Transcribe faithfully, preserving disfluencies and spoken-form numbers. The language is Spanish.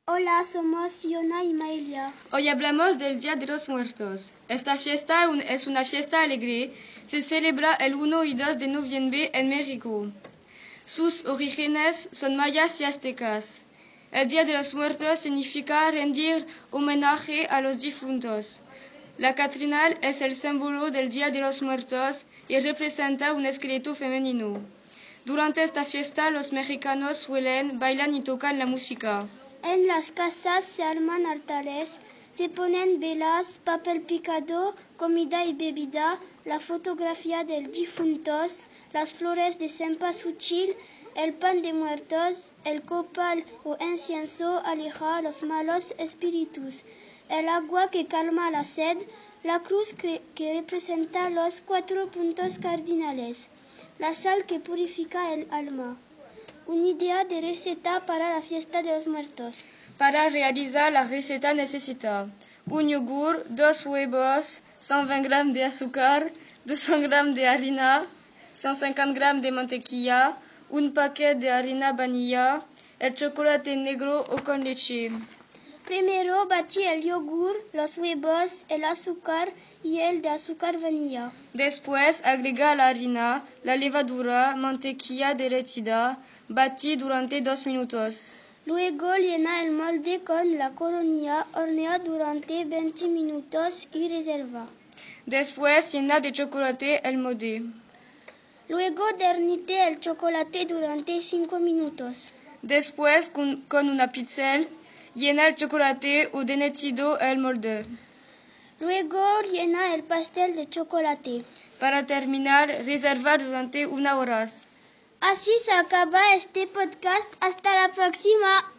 Hola, somos Yona y Maelia. Hoy hablamos del Día de los Muertos. Esta fiesta es una fiesta alegre. Se celebra el uno y dos de noviembre en México. Sus orígenes son mayas y aztecas. El Día de los Muertos significa rendir homenaje a los difuntos. La catrinal es el símbolo del Día de los Muertos y representa un esqueleto femenino. Durante esta fiesta los mexicanos suelen bailar y tocar la música. En las casas se arman altares, se ponen velas, papel picado, comida y bebida, la fotografía del difuntos, las flores de cempasúchil, el pan de muertos, el copal o incienso aleja los malos espíritus, el agua que calma la sed, la cruz que, que representa los cuatro puntos cardinales, la sal que purifica el alma. Una idea de receta para la fiesta de los muertos. Para realizar la receta necesita un yogur, dos huevos, ciento veinte gramos de azúcar, doscientos gramos de harina, ciento cincuenta gramos de mantequilla, un paquete de harina vanilla, el chocolate negro o con leche. Primero batí el yogur, los huevos, el azúcar y el de azúcar vanilla. Después agrega la harina, la levadura, mantequilla derretida, batí durante dos minutos. Luego llena el molde con la coronilla, hornea durante veinte minutos y reserva. Después llena de chocolate el molde. Luego derrite el chocolate durante cinco minutos. Después con, con una pincel llena el chocolate o derretido el molde. Luego llena el pastel de chocolate. Para terminar, reservar durante una hora. Así se acaba este podcast. Hasta la próxima.